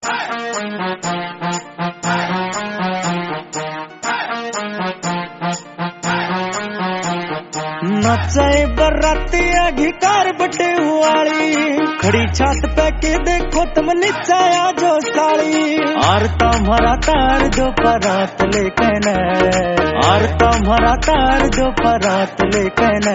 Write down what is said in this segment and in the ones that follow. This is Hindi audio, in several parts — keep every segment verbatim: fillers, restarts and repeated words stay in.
नचाए बराती अधिकार बटे हुआली, खड़ी छत पे के देखो तुम निचाया जो साली। और तुम्हारा तार जो परात लेकन, और तुम्हारा तार जो परात लेकन।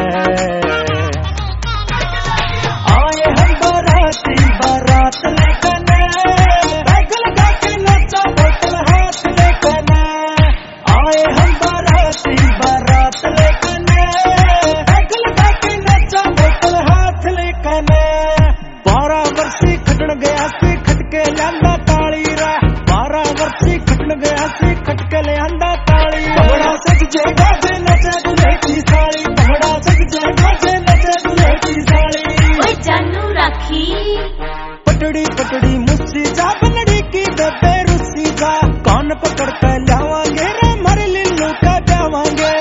आए हम बराती बारात लेकन, बैग लगा के नचा बोतल हाथ लेकन। आए हम बराती बारात लेकन, बैग लगा के नचा बोतल हाथ लेकन। बारह वर्षी खटन गया से खटके लियांदा ताली रे, बारह वर्षी खटन गया से खटके लियांदा ताली। बड़ा सज जेगा जे नचे दूल्हे की साली, बड़ा सज जेगा जे नचे दूल्हे की साली। ओए जानू राखी पटड़ी पटड़ी मुस्सी जा बनड़ी की बेबे रुस्सी जा, कान पकड़ के लावांगे रे मर लिल्लू का जावांगे।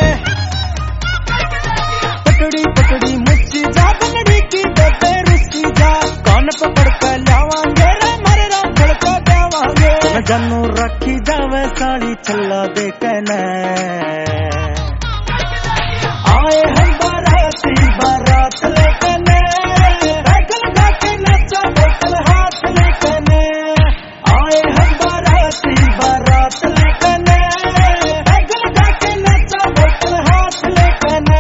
पटड़ी पटड़ी मुस्सी जा बनड़ी की बेबे रुस्सी जा, कान पकड़ के लावांगे रे मर राखड़ का जावांगे। जानू रखी जावे साड़ी छल्ला दे कहने। आए हम बाराती बारात लेकन, बैग लगा के नचा बोतल हाथ लेकन। आए हम बाराती बारात लेकन, बैग लगा के नचा बोतल हाथ लेकन।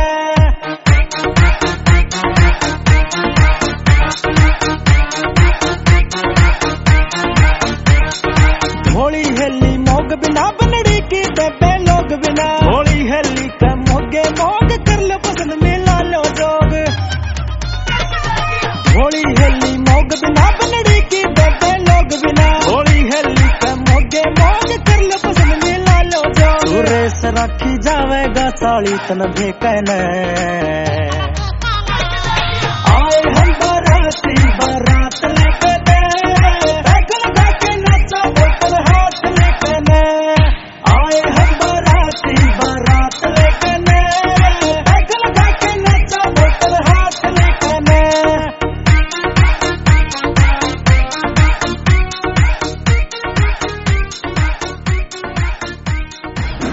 होली हेली मोग बिना बनड़ी की बेबे लोग बिना, होली हेली का मोगे मोग कर लो पसंद मिला लो जोग। होली हेली मोग बिना बनड़ी की बेबे लोग बिना, होली हेली का मोगे मोग कर लो पसंद मिला लो जोग। रेस रखी जावेगा साली तन भेकन।